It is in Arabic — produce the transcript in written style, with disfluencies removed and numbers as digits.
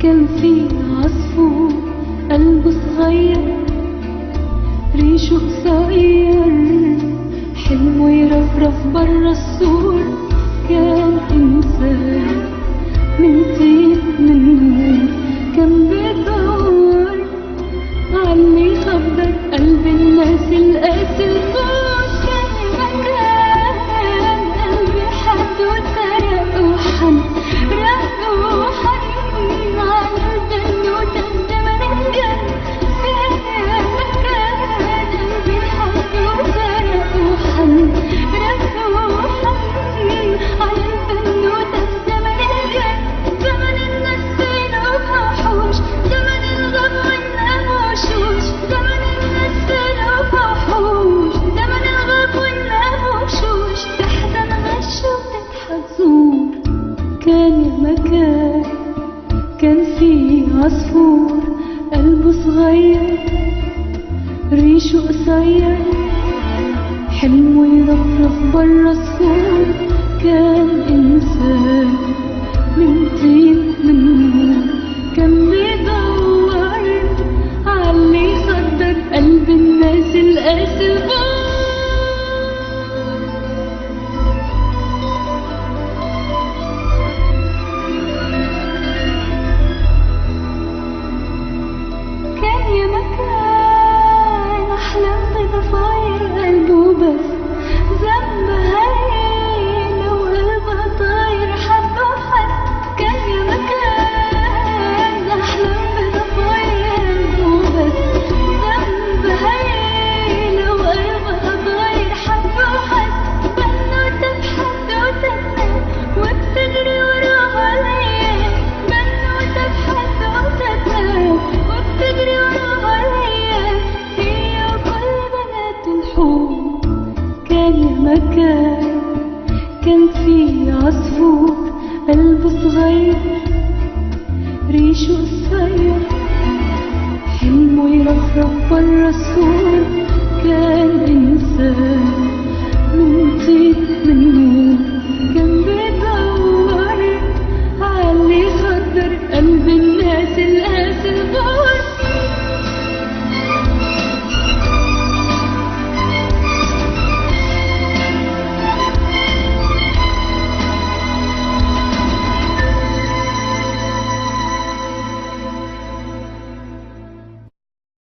كان في عصفور قلبه صغير ريشه قصير حلمه يرفرف برا السور. كان إنسان من طين من نور كان بيدور عاللي يخبر قلب الناس القاسي الفوش. كان مكان قلبي حد وسرق وحن رق وحن على البنوتة الزمن الجن. كان مكان قلبي حد وسرق وحن رق وحن على البنوتة الزمن الجن. زمن النسين وفحوش زمن الغم والنام وشوش. زمن النسين وفحوش زمن الغم والنام وشوش. تحزن غش وتضحك زور. كان يا مكان كان في عصفور قلبه صغير ريشه قصير حلمه يرفرف برا السور. كان إنسان من طين من نور كان بيدور عاللي يصدق قلب الناس القاسي الفوق. كان يا مكان أحلام بضفاير قلبه بس ذنب هايل وقلبها طاير حب وحد. كان يا مكان أحلام بضفاير قلبه بس ذنب هايل وقلبها طاير حب وحد. بنوتة بحدوتة تنام وبتجري وراها الأيام. بنوتة بحدوتة تنام وبتجري وراها الأيام. هي وكل بنات الحور. كان يا مكان كان في عصفور قلبه صغير ريشه قصير حلمه يرفرف برا السور. كان إنسان